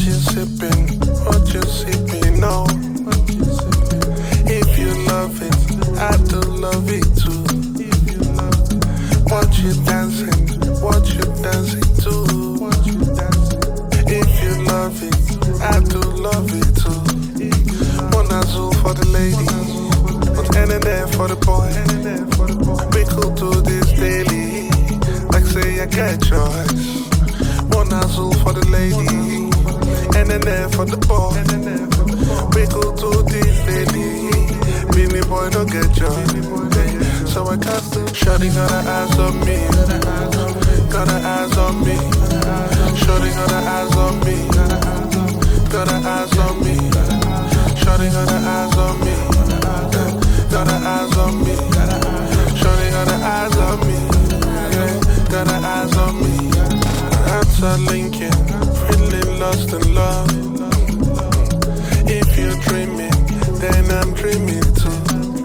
you sipping? What you sipping? No. If you love it, I do love it too. What you dancing? What you dancing to? If you love it, I do love it too. One azul for the lady, but and there for the boy. We could do this daily, like say I get choice. One azul for the lady, and there for the boy. We could do this daily. Billy boy don't get choice. So I got to. Shawty got her eyes on me, got her eyes on me. Shawty got her eyes on me, got her eyes on me. Shawty got her eyes on me, got her eyes on me. Shawty got her eyes on me, yeah, got her eyes on me. Answer Lincoln, feeling lost in love. If you're dreaming, then I'm dreaming too.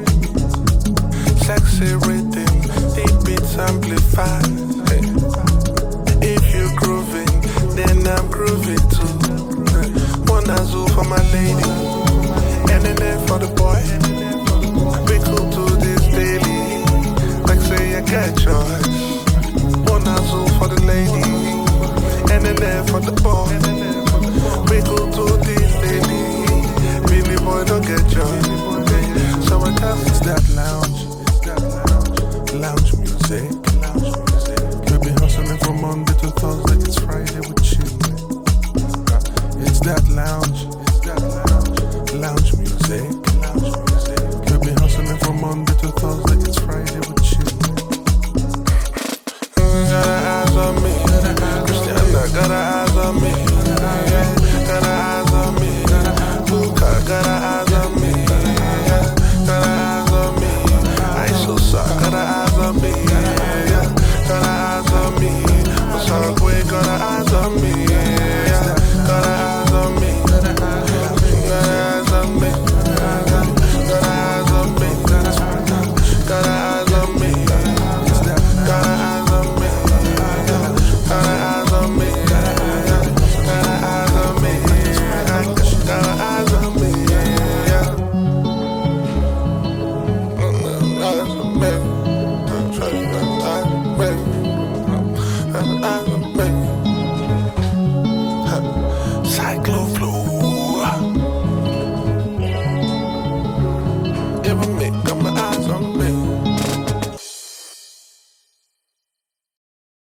Sexy rhythm, deep beats amplified. Hey. If you're grooving, then I'm grooving too. One azul for my lady, and then for the boy. We could do this daily, like say I got choice. One azul for the lady, and then for the boy. We could do this daily, Billy boy don't get choice. So I got it's that lounge. Lounge music. We've been hustling from Monday to Thursday. It's Friday with you. It's that lounge. Lounge music. We've been hustling from Monday to Thursday. It's Friday with you.